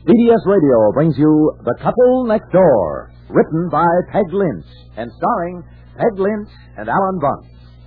CBS Radio brings you The Couple Next Door, written by Peg Lynch and starring Peg Lynch and Alan Bunce.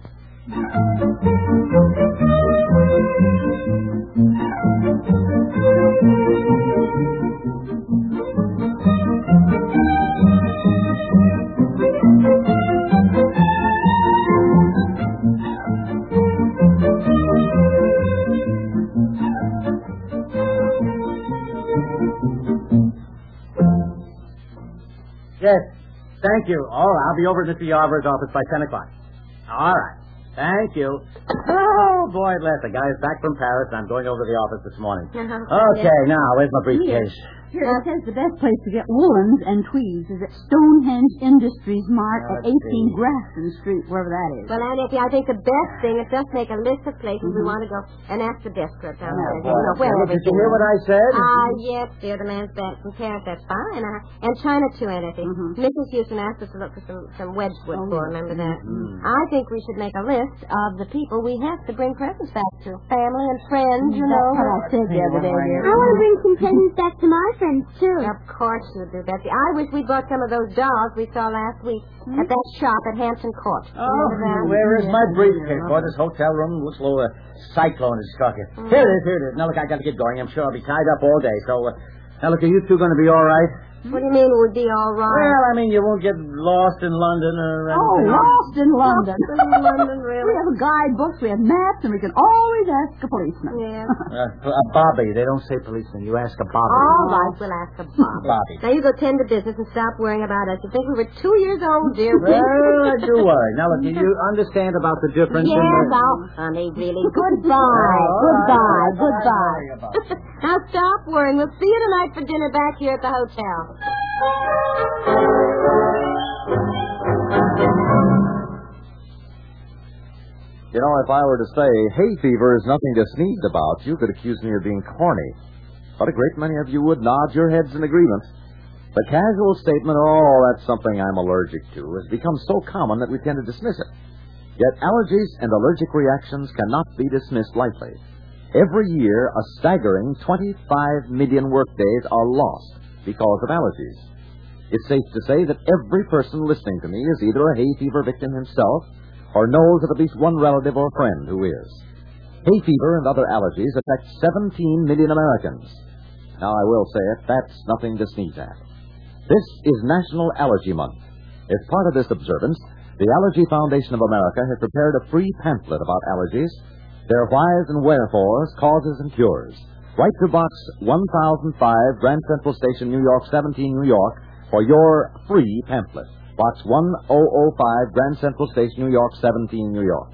Yes, thank you. Oh, I'll be over at Mr. Yarber's office by 10 o'clock. All right. Thank you. Oh, boy, bless. The guy's back from Paris, and I'm going over to the office this morning. Okay, now, where's my briefcase? Here, it says the best place to get woolens and tweeds is at Stonehenge Industries Mart at 18 Grafton Street, wherever that is. Well, Aunt Effie, I think the best thing is just make a list of places we want to go and ask the desk clerk down there. Did you hear what I said? Yes, dear. The man's back from Paris. That's fine. And China, too, Aunt Effie. Mrs. Houston asked us to look for some Wedgwood for, remember that? I think we should make a list of the people we have to bring presents back to. Family and friends, you know. That's what I said the other day, dear. I want to bring some presents back to my friends, too. Of course you do, Betsy. I wish we bought some of those dolls we saw last week at that shop at Hampton Court. Where is my briefcase? Boy, this hotel room looks a little cyclone is talking. Here it is. Now, look, I got to get going. I'm sure I'll be tied up all day. So, now, look, are you two going to be all right? What do you mean it would be all right? Well, I mean, you won't get lost in London or anything. Lost in London. Lost in London, really? We have a guidebook, we have maps, and we can always ask a policeman. Yeah. Bobby. They don't say policeman. You ask a Bobby. All right, we'll ask a Bobby. Bobby. Now, you go tend to business and stop worrying about us. You think we were 2 years old, dear? Well, I do worry. Now, look, you understand about the difference in Yes, the... honey, really. Goodbye. Goodbye. Now, stop worrying. We'll see you tonight for dinner back here at the hotel. You know, if I were to say hay fever is nothing to sneeze about, you could accuse me of being corny. But a great many of you would nod your heads in agreement. The casual statement, oh, that's something I'm allergic to, has become so common that we tend to dismiss it. Yet allergies and allergic reactions cannot be dismissed lightly. Every year, a staggering 25 million workdays are lost because of allergies. It's safe to say that every person listening to me is either a hay fever victim himself or knows of at least one relative or friend who is. Hay fever and other allergies affect 17 million Americans. Now, I will say it, that's nothing to sneeze at. This is National Allergy Month. As part of this observance, the Allergy Foundation of America has prepared a free pamphlet about allergies, their whys and wherefores, causes and cures. Write to Box 1005, Grand Central Station, New York, 17, New York, for your free pamphlet. Box 1005, Grand Central Station, New York, 17, New York.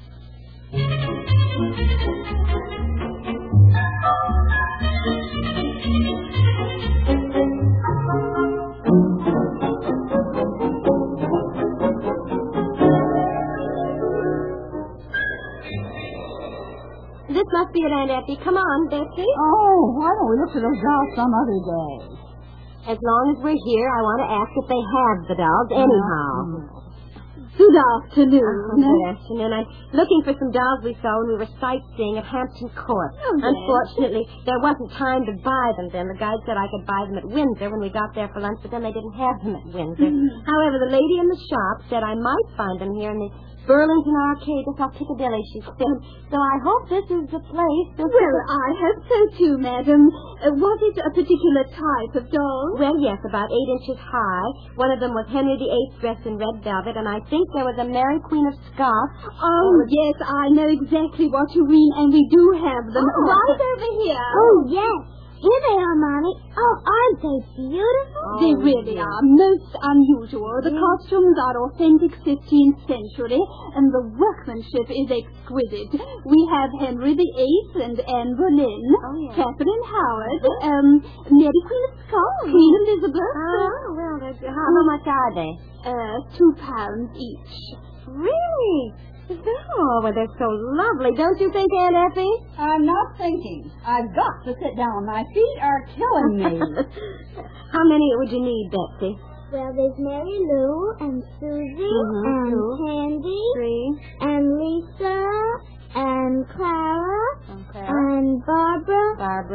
This must be it, Aunt Effie. Come on, Betsy. Oh, why don't we look for those dolls some other day? As long as we're here, I want to ask if they have the dolls anyhow. Good afternoon. Good afternoon. I'm looking for some dolls we saw when we were sightseeing at Hampton Court. Unfortunately, there wasn't time to buy them then. The guide said I could buy them at Windsor when we got there for lunch, but then they didn't have them at Windsor. However, the lady in the shop said I might find them here in the Burlington Arcade. That's off Piccadilly, she said. So I hope this is the place. Well, I hope so too, madam. Was it a particular type of doll? Well, yes, about 8 inches high. One of them was Henry VIII dressed in red velvet, and I think there was a Mary Queen of Scots. Oh, yes, I know exactly what you mean, and we do have them right over here. Oh, yes. Here they are, Mommy. Oh, aren't they beautiful? They really are most unusual. The costumes are authentic 15th century, and the workmanship is exquisite. We have Henry VIII and Anne Boleyn, Catherine Howard, Mary Queen of Scots, Queen Elizabeth. Oh, well, how much are they? £2 each. Really? Oh, well, they're so lovely. Don't you think, Aunt Effie? I'm not thinking. I've got to sit down. My feet are killing me. How many would you need, Betsy? Well, there's Mary Lou and Susie and Candy 3 and Lisa and Clara and Barbara.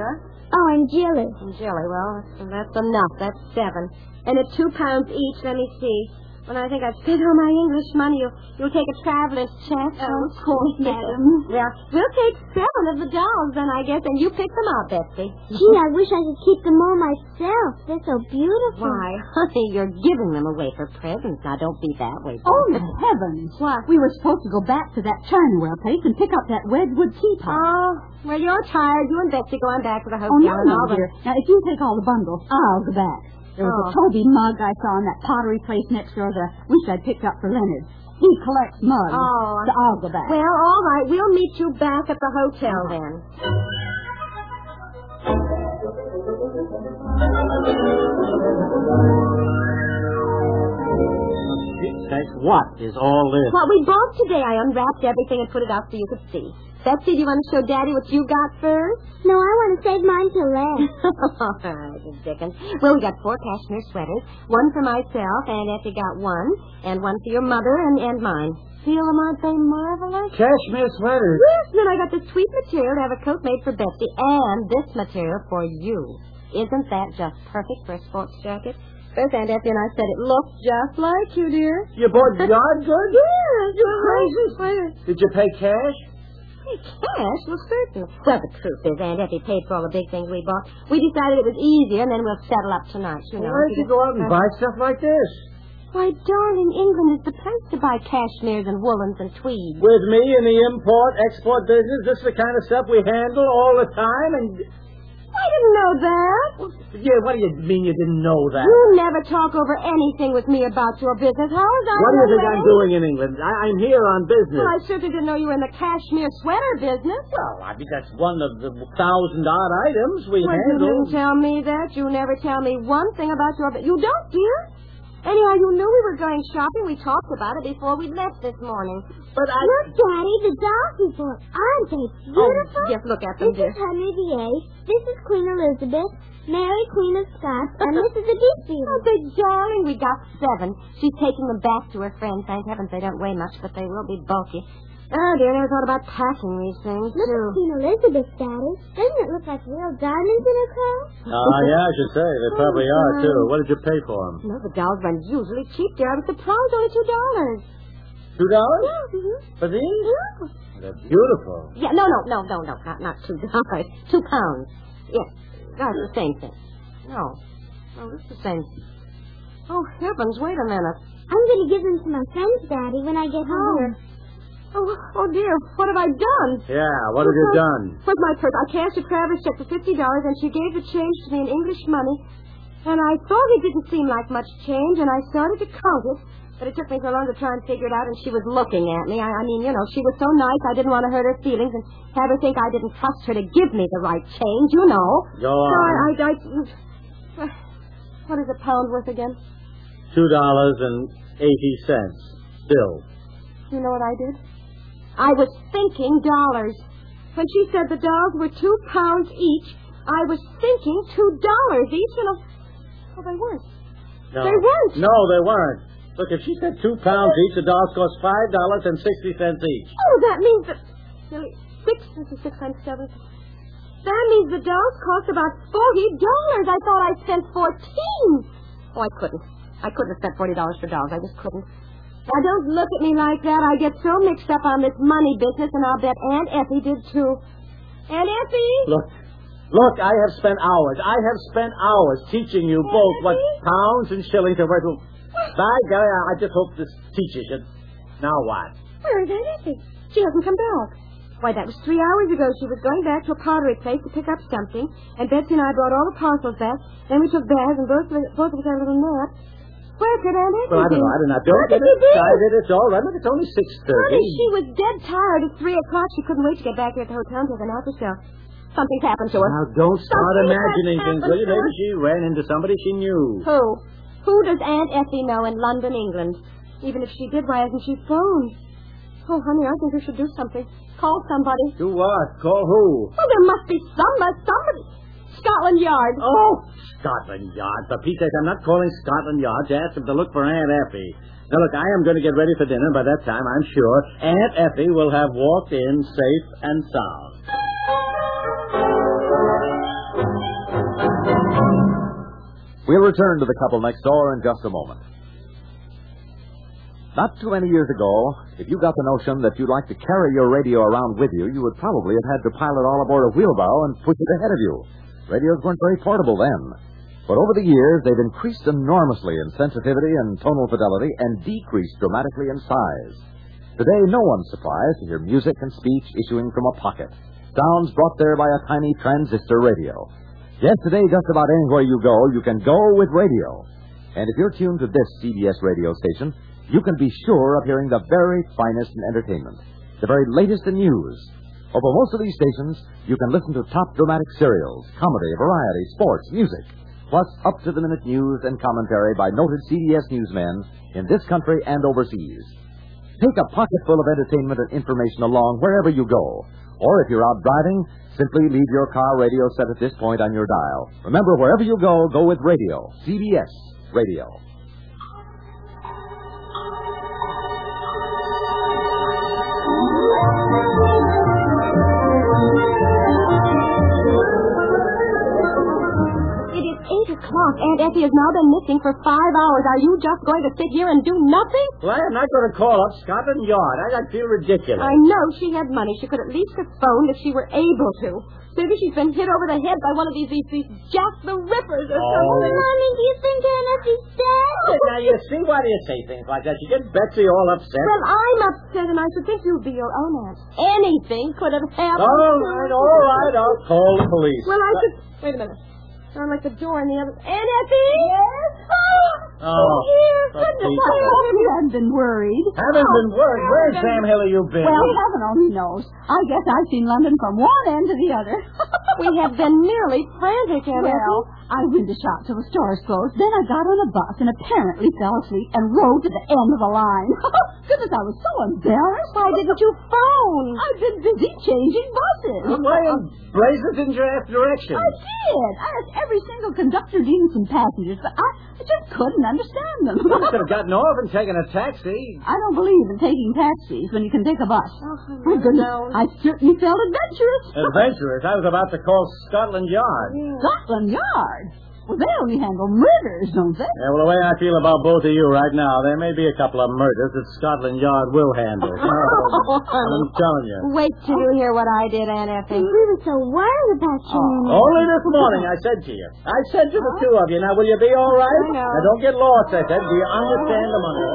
Oh, and jelly. And jelly, well, that's enough. That's 7. And at £2 each, let me see. When I think I've spent all my English money, you'll take a traveler's check. Oh, of course, madam. Well, we'll take 7 of the dolls then, I guess, and you pick them out, Betsy. Gee, I wish I could keep them all myself. They're so beautiful. Why, honey, you're giving them away for presents. Now, don't be that way. Oh, heavens. What? We were supposed to go back to that Chinaware place and pick up that Wedgwood teapot. Oh, well, you're tired. You and Betsy going back to the hotel. Oh, no, and no, all dear. Now, if you take all the bundles, I'll go back. There was a Toby mug I saw in that pottery place next door that I wish I'd picked up for Leonard. He collects mugs. Oh. So I'll go back. Well, all right. We'll meet you back at the hotel then. What is all this? What we bought today. I unwrapped everything and put it out so you could see. Betsy, do you want to show Daddy what you got first? No, I want to save mine till last. All right, you Dickens. Well, we got 4 cashmere sweaters. 1 for myself, and Effie got 1. And 1 for your mother and mine. Feel them, aren't they marvelous? Cashmere sweaters? Yes, and then I got this sweet material to have a coat made for Betsy, and this material for you. Isn't that just perfect for a sports jacket? First, Aunt Effie and I said it looked just like you, dear. You bought yard goods? Yes, you're Crazy. Did you pay cash? Hey, cash? Well, certainly. Well, the truth is, Aunt Effie paid for all the big things we bought. We decided it was easier, and then we'll settle up tonight, you know. Why did you go out and buy stuff like this? Why, darling, England is the place to buy cashmeres and woolens and tweeds. With me in the import-export business, this is the kind of stuff we handle all the time, and... I didn't know that. Yeah, what do you mean you didn't know that? You never talk over anything with me about your business. How is that? What do you think I'm doing in England? I'm here on business. Well, I certainly didn't know you were in the cashmere sweater business. Well, I think that's one of the 1,000-odd items we Well, handle. you didn't tell me that. You never tell me one thing about your business. You don't, dear? Anyhow, you knew we were going shopping. We talked about it before we left this morning. But I... Look, Daddy, the dolls we bought. Aren't they beautiful? Oh, yes, look at them, This dear. is Henry VIII. This is Queen Elizabeth. Mary, Queen of Scots. And this is the Beast Oh, big darling, we got 7. She's taking them back to her friends. Thank heavens they don't weigh much, but they will be bulky. Oh, dear, I never thought about packing these things, Look too. at Queen Elizabeth, Daddy. Doesn't it look like real diamonds in her crown? yeah, I should say. They probably are, too. What did you pay for them? No, the dolls run usually cheap, dear. I was surprised only $2. $2? For these? Yeah. They're beautiful. Yeah, no, not $2. £2. Yes, that's the same thing. No, it's the same. Oh, heavens, wait a minute. I'm going to give them to my friends, Daddy, when I get home. Oh, dear, what have I done? Yeah, what have you done? Where's my purse? I cashed a traveler's check for $50, and she gave the change to me in English money. And I thought it didn't seem like much change, and I started to count it. But it took me so long to try and figure it out, and she was looking at me. I mean, you know, she was so nice, I didn't want to hurt her feelings and have her think I didn't trust her to give me the right change, you know. Go on. So what is a pound worth again? $2.80. Bill. You know what I did? I was thinking dollars. When she said the dolls were £2 each, I was thinking $2 each, and well, they weren't. No. They weren't. No, they weren't. Look, if she said £2 each, the dolls cost $5.60 each. Oh, that means that nearly 6 times 7. That means the dolls cost about $40. I thought I spent 14. Oh, I couldn't. I couldn't have spent $40 for dolls. I just couldn't. Now, don't look at me like that. I get so mixed up on this money business, and I'll bet Aunt Effie did too. Aunt Effie? Look, I have spent hours teaching you both what pounds and shillings are worth. By golly, I just hope this teaches you. Now what? Where is Aunt Effie? She hasn't come back. Why, that was 3 hours ago. She was going back to a pottery place to pick up something, and Betsy and I brought all the parcels back. Then we took baths, and both of us had a little nap. Where could Aunt Effie Well, I don't know. Don't get excited. It's all right. Look, it's only 6:30. Honey, she was dead tired at 3 o'clock. She couldn't wait to get back here at the hotel and take a nap herself. Something's happened to her. Now, don't start Something imagining has things, will you? happened to Maybe she ran into somebody she knew. Who? Who does Aunt Effie know in London, England? Even if she did, why hasn't she phoned? Oh, honey, I think we should do something. Call somebody. Do what? Call who? Well, there must be somebody. Scotland Yard. Oh, Scotland Yard. For Pete's sake, I'm not calling Scotland Yard to ask them to look for Aunt Effie. Now, look, I am going to get ready for dinner. By that time, I'm sure Aunt Effie will have walked in safe and sound. We'll return to the couple next door in just a moment. Not too many years ago, if you got the notion that you'd like to carry your radio around with you, you would probably have had to pile it all aboard a wheelbarrow and push it ahead of you. Radios weren't very portable then. But over the years, they've increased enormously in sensitivity and tonal fidelity and decreased dramatically in size. Today, no one's surprised to hear music and speech issuing from a pocket. Sounds brought there by a tiny transistor radio. Yes, today, just about anywhere you go, you can go with radio. And if you're tuned to this CBS radio station, you can be sure of hearing the very finest in entertainment, the very latest in news. Over most of these stations, you can listen to top dramatic serials, comedy, variety, sports, music, plus up-to-the-minute news and commentary by noted CBS newsmen in this country and overseas. Take a pocket full of entertainment and information along wherever you go. Or if you're out driving, simply leave your car radio set at this point on your dial. Remember, wherever you go, go with radio. CBS Radio. Aunt Effie has now been missing for 5 hours. Are you just going to sit here and do nothing? Well, I'm not going to call up Scotland Yard. I feel ridiculous. I know she had money. She could at least have phoned if she were able to. Maybe she's been hit over the head by one of these Jack the Rippers or something. Mommy, do you think Aunt Effie's dead? Now, you see, why do you say things like that? You get Betsy all upset. Well, I'm upset, and I should think you'd be your own aunt. Anything could have happened. All right. I'll call the police. Well, I should... Wait a minute. Sound like the door in the other... Aunt Effie? Yes? Oh, here. Goodness, I hope you haven't been worried. Haven't been worried. Where's Sam Hilly you been? Well, heaven only knows. I guess I've seen London from one end to the other. We have been nearly frantic, Aunt Effie. Well, I went to shop till the stores closed. Then I got on a bus and apparently fell asleep and rode to the end of the line. Goodness, I was so embarrassed. Why didn't you phone? I've been busy changing buses. Well, why in blazes didn't you ask directions? I did. I asked every single conductor dealing some passengers, but I just couldn't understand them. You could have gotten off and taken a taxi. I don't believe in taking taxis when you can take a bus. Oh, My goodness, no. I certainly felt adventurous. Adventurous? I was about to call Scotland Yard. Scotland Yard? Well, they only handle murders, don't they? Yeah, well, the way I feel about both of you right now, there may be a couple of murders that Scotland Yard will handle. I'm telling you. Wait till you hear what I did, Aunt Effie. We were so worried about you. Only this morning I said to you. I said to the two of you, now will you be all right? I know. Now don't get lost, I said. Do you understand the money?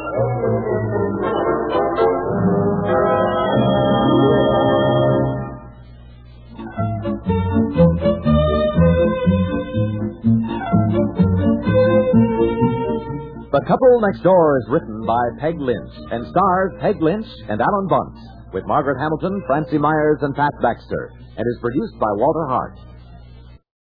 The Couple Next Door is written by Peg Lynch and stars Peg Lynch and Alan Bunce with Margaret Hamilton, Francie Myers, and Pat Baxter, and is produced by Walter Hart.